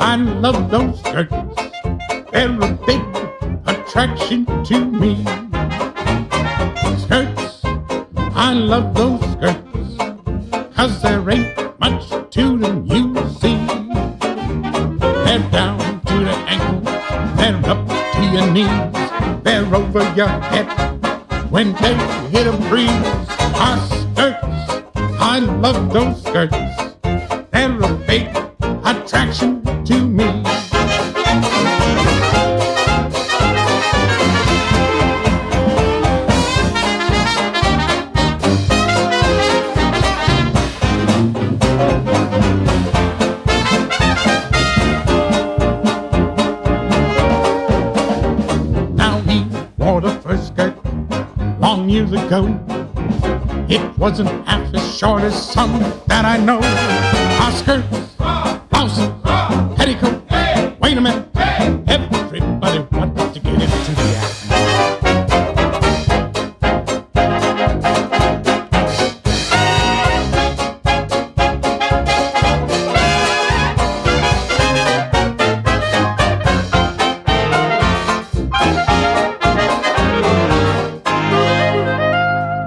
I love those skirts. They're a big attraction to me. Skirts, I love those skirts, 'cause there ain't much to them, you see. They're down to the ankles, they're up to your knees, they're over your head when they hit a breeze. Our skirts, I love those skirts. They're a big attraction to me. Now he wore the first skirt long years ago. It wasn't half as short as some that I know. Our skirts, blouses,